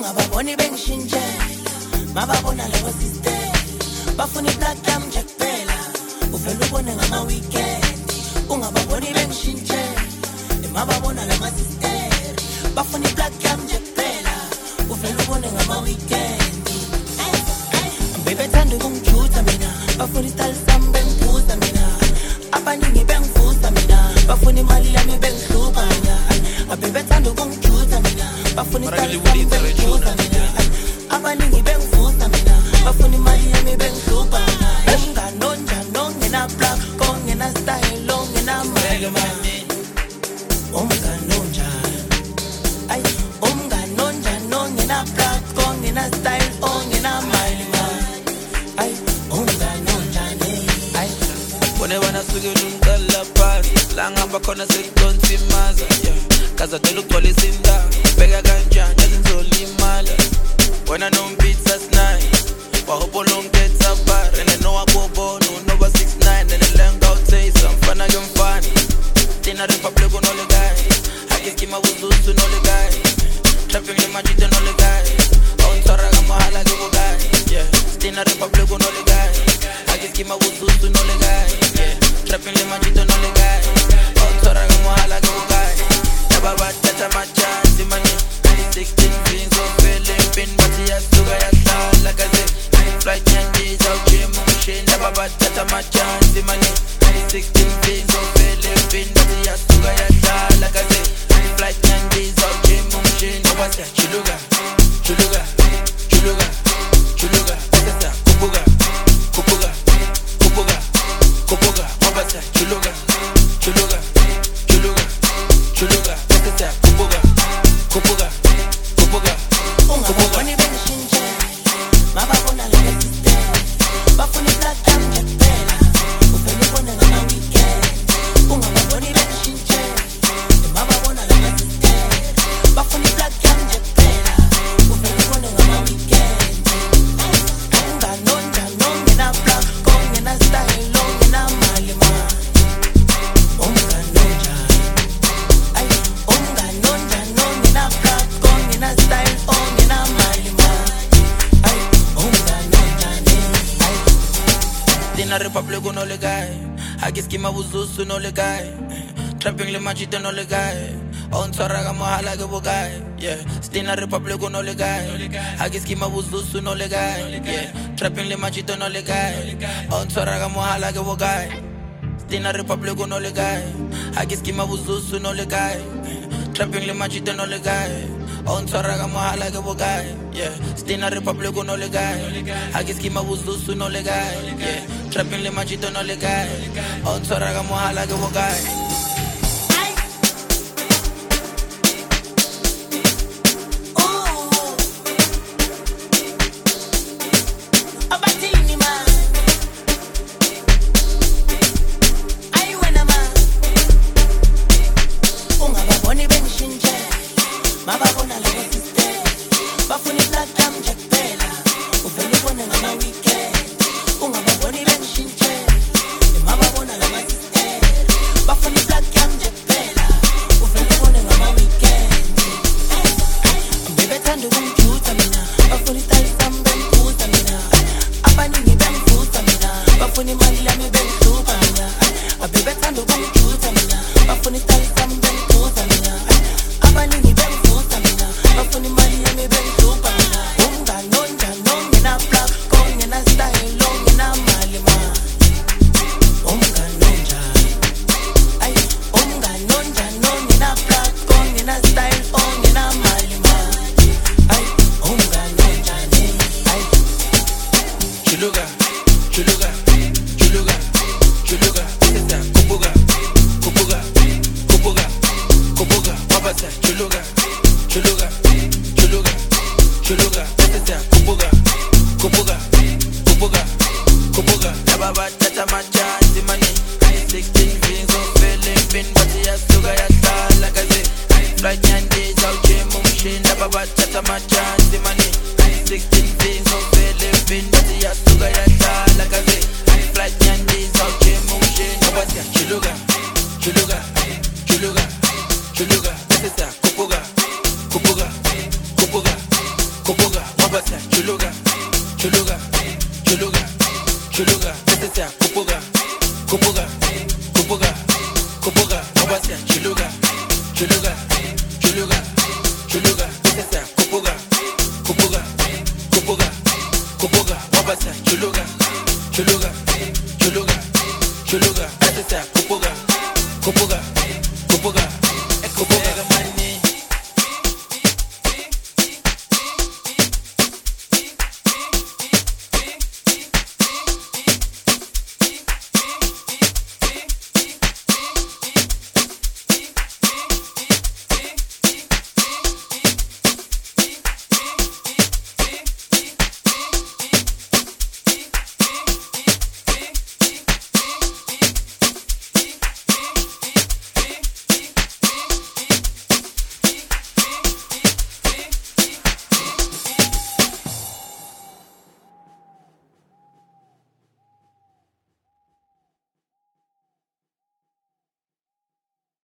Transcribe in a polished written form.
ungababoni bengishintshe mababona lewo system bafuna iblack yam nje kuphela uvela ubone ngama weekend ungababoni bengishintshe mababona lewo system bafuna iblack yam nje kuphela uvela ubone ngama weekend baby thanda ukungijutha mina bafuna istyle sami bengiphuza mina abaningi bengivusa mina bafuna imali yami bengihlupa mina baby thanda ukungijutha mina bafuna istyle sami bengiphuza mina abaningi bengivusa mina bafuna imali yami bengihlupa ngano njano ngena black kongena style ongena mali umngano njani ay umngano njano ngena black kongena style ongena mali ay umngano njani ay Wone wana sugela umqala phansi la ngihamba khona seyidonsa imaza kaza dela ugcwalisa indawo bheka kanjani azinzolimala wena nompizza nice wahobo longetha bar and no abobono nova 69 and the lenga utayisa mfana ke mfana Tina Republic no le guy akikima buzuzu no le guy trapping le majita no le guy on tsara ga mahala ke bo guy yeah Tina Republic no le guy akikima buzuzu no le guy yeah trapping le majita no le guy on tsara ga mahala ke bo guy baba tata macha simani 16 beans of Philippine but ya suga ya sala kaze flight changes out gym machine baba tata macha simani 16 beans of Philippine but ya suga ya sala kaze flight changes out gym machine what's that chuluga chuluga chuluga chuluga tata kupuga kupuga kupuga kupuga what's that chuluga chuluga chuluga chuluga tata kupuga kupuga kupuga ungababoni bengishintshe mababona lewo system bafuna iblack yam nje kuphela uvela ubone ngama weekend ungababoni bengishintshe mababona lewo system bafuna iblack yam nje kuphela uvela ubone ngama weekend ungano njano ngena black kongena style ongena mali ungano njani ay ungano njano ngena black kongena style ongena mali ay ungano njani ay Tina Republic no le guy akiskima buzuzu no le guy trapping le majita no le guy on tsara ga mahala ke bo guy yeah Tina Republic no le guy akiskima buzuzu no le guy yeah trapping le majita no le guy on tsara ga mahala ke bo guy Tina Republic no le guy akiskima buzuzu no le guy trapping le majita no le guy on tsara ga mahala ke bo guy yeah Tina Republic no le guy akiskima buzuzu no le guy yeah trapping le majita no le guy on tsara ga mahala ke bo guy abatini man ay wena man ungababoni bengishintshe mababona lewo system bafuna iblack yam nje kuphela uvela ubone ngama weekend ungababoni bengishintshe mababona lewo system bafuna iblack yam nje kuphela uvela ubone ngama weekend baby thanda ukungijutha mina bafuna istyle sami bengiphuza mina abaningi bengivusa mina bafuna imali yami bengihlupa mina baby thanda ukungijutha mina bafuna istyle sami bengiphuza mina abaningi bengivusa mina bafuna imali yami bengihlupa mina ungano njano ngena black kongena style ongena mali ungano njani ay ungano njano ngena black kongena style ongena mali ay ungano njani ay chuluga chuluga chuluga chuluga tata kupuga kupuga kupuga kupuga wabasa chuluga chuluga chuluga chuluga tata kupuga kupuga kupuga kupuga baba tata macha simani 16 beans of Philippine but ya suga ya sala kaze flight nyandiza uchemu mshinda baba tata macha simani 16 beans of Philippine but ya suga ya sala kaze flight nyandiza uchemu mshinda basi chuluga chuluga chuluga chuluga tata kupuga kupuga kupuga siya chuluka, chuluka, chuluka, chuluka, bese siya kupuka, kupuka, kupuka, kupuka, waba siya chuluka, chuluka, chuluka, chuluka, bese siya kupuka, kupuka, kupuka,